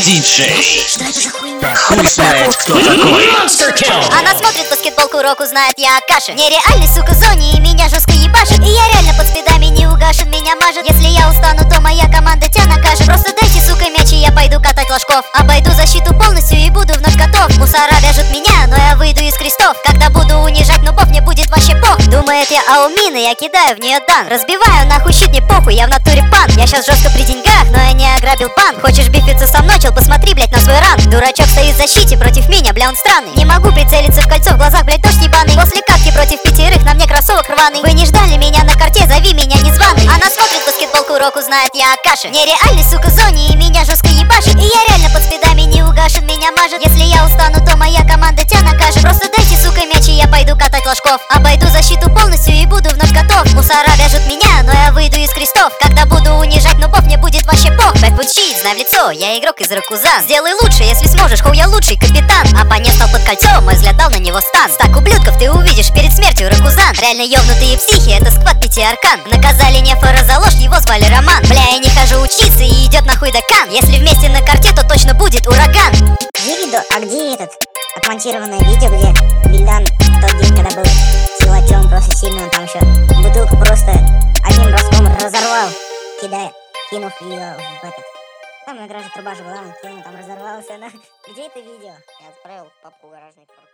Диджей. Что это за хуйня? Да хуй знает, кто такой. Она смотрит баскетболку, року знает, я Акаши. Нереальный, сука, зоне, и меня жестко ебашит. И я реально под спидами не угашен, меня мажет. Если я устану, то моя команда тебя накажет. Просто дайте, сука, мяч, и я пойду катать ложков. Обойду защиту полностью и буду вновь готов. Мусора вяжут меня, но я выйду из крестов. Когда буду унижать нубов, мне будет вообще пох. Думает, я аумин, и я кидаю в нее дан. Разбиваю нахуй щит, не похуй, я в натуре пан. Я сейчас жестко при деньгах, но я не ограбил банк. Хочешь бифиться со мной, чел, посмотри, блять, на свой ранг. Дурачок стоит в защите против меня, бля, он странный. Не могу прицелиться в кольцо, в глазах, блять, дождь ебаный. После катки против пятерых, на мне кроссовок рваный. Вы не ждали меня на карте, зови меня незваный. Она смотрит баскетболку, року знает, я Акаши. Нереальный, сука, зоне, и меня жестко ебашит. И я реально под спидами не угашен, меня мажет. Если я устану, то моя команда тебя накажет. Просто дайте, сука, мяч, и я пойду катать ложков. Обойду защиту полностью и буду вновь готов. Мусора вяжут меня, но я выйду из крестов. Когда буду унижать нубов, мне будет вообще пох. Бэквуд щит, знай в лицо, я игрок из Ракузан. Сделай лучше, если сможешь, хоу, я лучший капитан. Оппонент стал под кольцо, мой взгляд дал на него стан. Стак ублюдков ты увидишь перед смертью, Ракузан. Реально ёбнутые психи, это сквад 5 аркан. Наказали Нефора за ложь, его звали Роман. Бля, я не хожу учиться и идет нахуй декан. Если вместе на карте, то точно будет ураган. Где этот отмонтированное видео, где Бильдан тот день, когда был силачом, просто сильный, он там еще бутылку просто одним броском разорвал, кинув ее в этот. Там на гараже труба же была, он кинул, там разорвался она. Где это видео? Я отправил в папку гаражный.